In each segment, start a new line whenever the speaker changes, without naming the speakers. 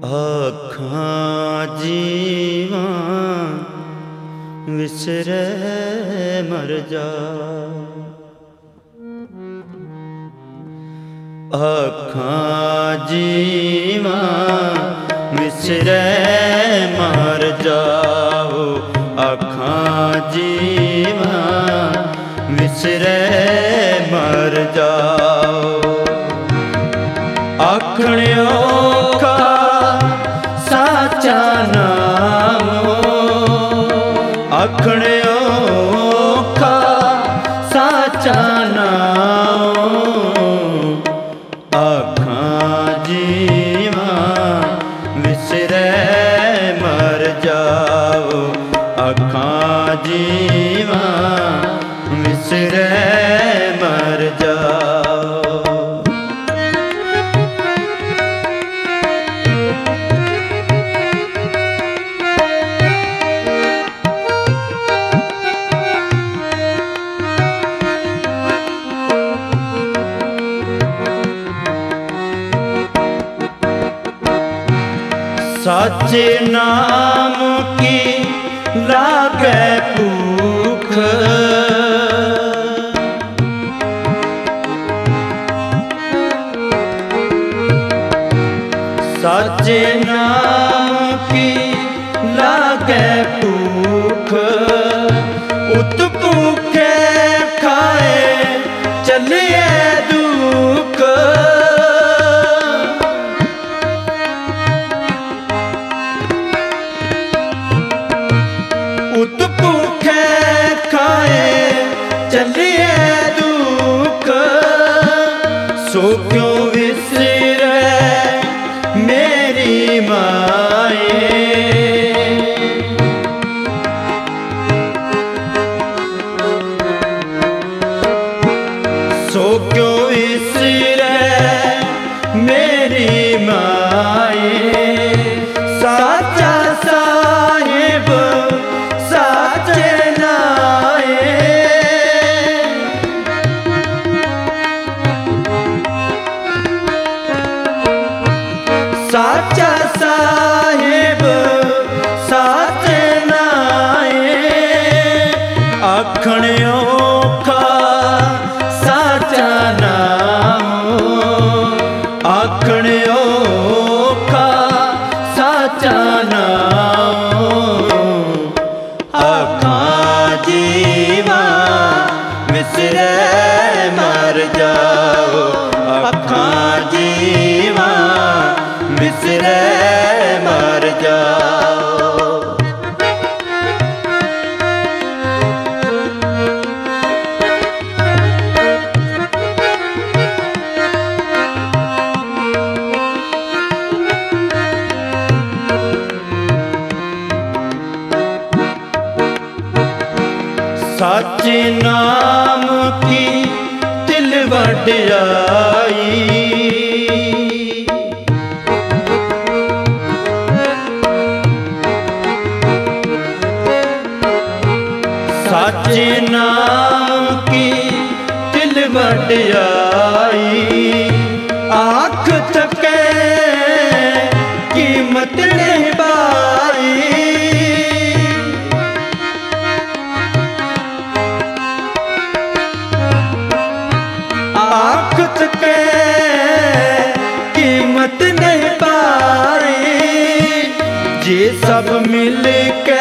आखां जीवां विसरे मर जा। आखां जीवां विसरे मर जाओ। आखां जीवां विसरे मर जाओ। आखण औखा साचा नाम, आखण औखा साचा नाम। आखां जीवां विसरे मर जाओ। आखां जीवां विसरे मर जाओ। साचे नाम की लागे भूख, साचे नाम की लागे भूख। उत भूखे खाए चलिए दुख। उत भूखे खाए चलिए दुख। सो क्यों विसरे मेरी माए। सो क्यों विसरे मेरी माए। साचा साहिब साचे नाए। साचा साहिब साचे नाए। आखण औखा साचा नाम, आखण औखा साचा नाम। आखां जीवां विसरे मर जाओ। आखां जीवां विसरे मर जाओ। साचे नाम की तिल वड्याई। साचे नाम की तिल वड्याई। आँख थके कीमत नहीं पाई। आँख थके कीमत नहीं पाई। जे सब मिल के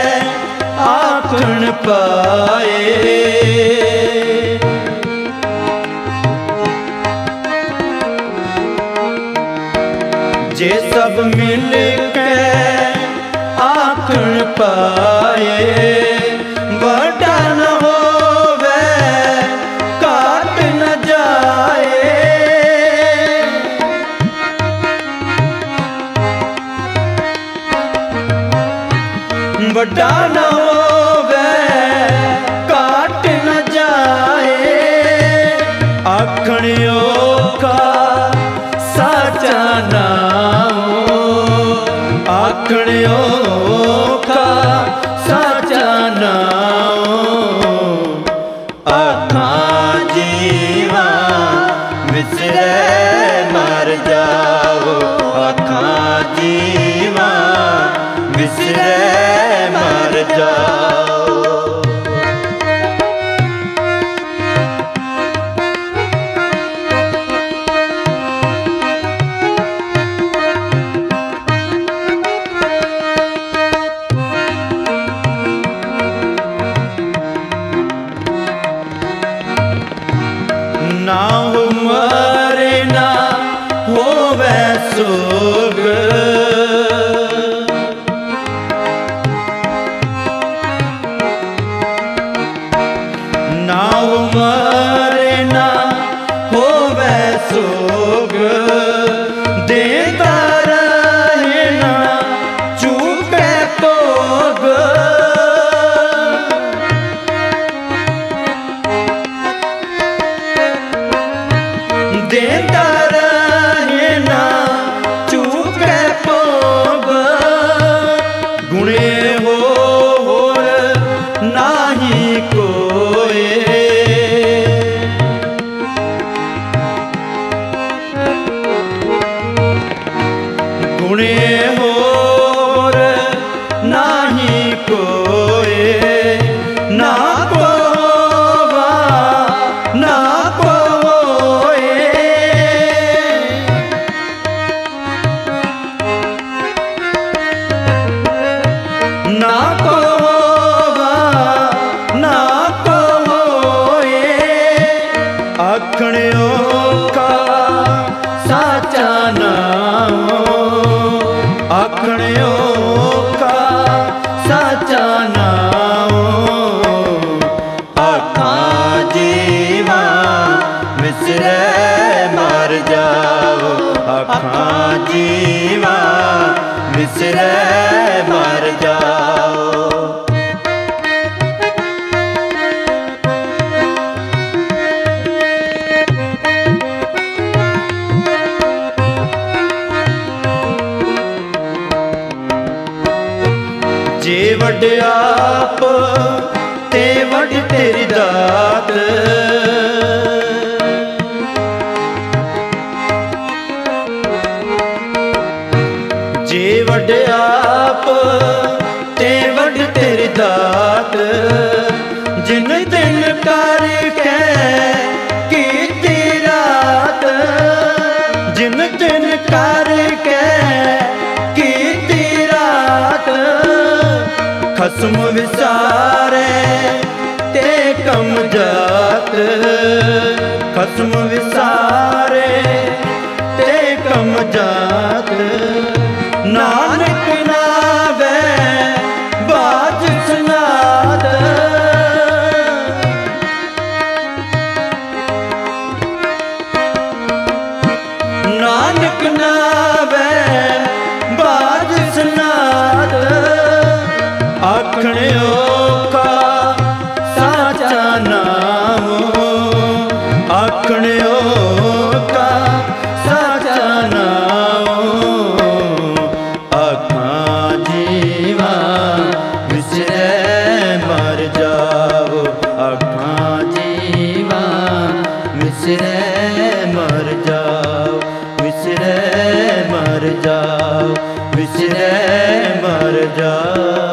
आखण पाए। जे सब मिल के आखण पाए। बड़ा न होवे काट न जाए। बड़ा न होवे काट न जाए। आखण औखा साचा नाम, आखण औखा साचा नाम। आखां जीवां विसरे मर जाओ। आखां जी ਸੋਗ ਨਾ ਉਮਰੇ ਨਾ ਹੋਵੇ ਸੋਗ ਦੇਤਾ ਰਹੇ ਨਾ ਚੁਕੇ ਭੋਗ ਦੇਤਾ ਰਹੇ ਨਾ ਚੁਕੇ ਭੋਗ ਗੁਣੇ ਹੋਰ ਨਾਹੀ ਕੋਏ ਗੁਣੇ ਹੋਰ ਨਾਹੀ ਕੋਏ ਨਾ ਕੋਵਾ ਨਾ ਕੋਏ ਨਾ ਕੋਵਾ ਨਾ ਕੋਏ ਆਖਣਿਓ ਕਾ ਸਾਚਾ ਨਾਮ ਆਖਣਿਓ ਕਾ ਸਾਚਾ ਨਾਮ ਆਖਾਂ ਜੀਵਾ ਮਿਸਰੇ ਮਰ ਜਾਓ ਆਖਾਂ ਜੀਵਾ ਮਿਸਰੇ ਮਰ ਜਾਓ ਜੇ ਵੱਡ ਆਪ ਤੇ ਵੱਡ ਤੇਰੀ ਦਾਤ ਜੇ ਵੱਡ ਆਪ ਤੇ ਵੱਡ ਤੇਰੀ ਦਾਤ ਜਿਨ ਦਿਨ ਕਰਕੇ ਕੀਤੀ ਰਾਤ ਜਿਨ ਦਿਨ ਕਰਕੇ ਕੀਤੀ ਰਾਤ ਖਸਮ ਵਿਸਾਰੇ ਤੇ ਕਮ ਜਾਤ ਖਸਮ ਵਿਸਾਰੇ ਤੇ ਕਮ ਜਾਤ ਨਾਨਕ ਨਾਵੇ ਬਾਜ ਸੁਨਾਦ ਨਾਨਕ ਨਾਵੇ ਬਾਜ ਸੁਨਾਦ ਆਖਣਿਓ ਕਾ ਸਾਚਾ ਨਾਮ ਆਖਣਿਓ ਕਾ ਸਾਚਾ ਨਾਮ ਆਖਾਂ ਜੀਵਾ ਵਿਸਰੇ ਮਰ ਜਾਓ ਆਖਾਂ ਜੀਵਾ ਵਿਸਰੇ ਮਰ ਜਾਓ ਵਿਸਰੇ ਮਰ ਜਾਓ ਵਿਸਰੇ ਮਰ ਜਾਓ